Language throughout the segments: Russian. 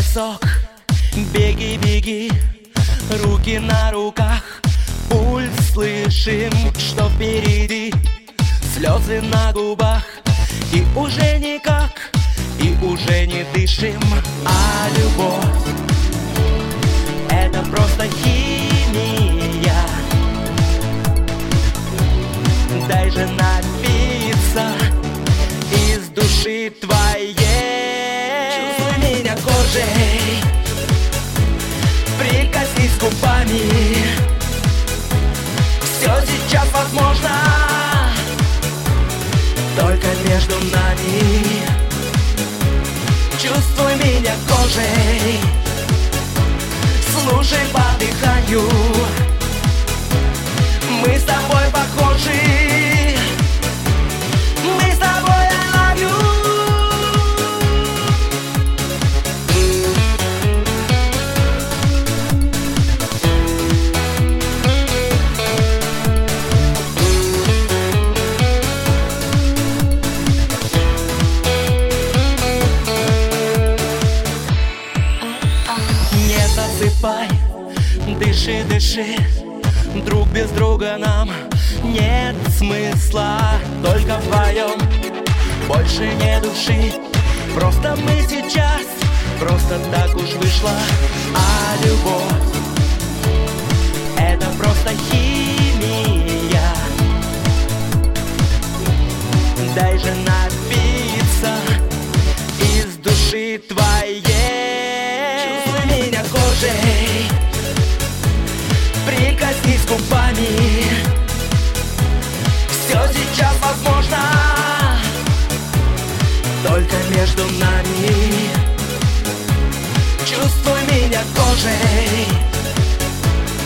песок, беги, беги, руки на руках, пульс слышим, что впереди, слезы на губах, и уже никак, и уже не дышим. А любовь — это просто химия. Дай же напиться из души твоей. Чувствуй меня кожей, прикоснись губами. Все сейчас возможно, только между нами. Чувствуй меня кожей, слушай по дыханию. Мы с тобой похожи. Мы с тобой I love you. Не засыпай, дыши, дыши. Друг без друга нам нет смысла, только вдвоем, больше не души. Просто мы сейчас, просто так уж вышло. А любовь — это просто химия. Дай же напиться из души твоей. Чувствуй меня кожей, прикоснись губами. Все сейчас возможно, только между нами. Чувствуй меня кожей,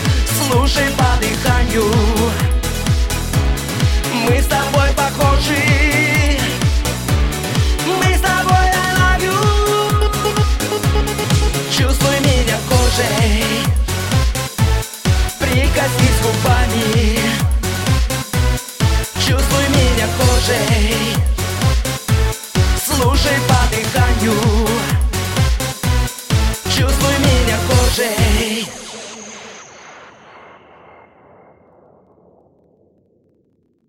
слушай по дыханию. Мы с тобой похожи.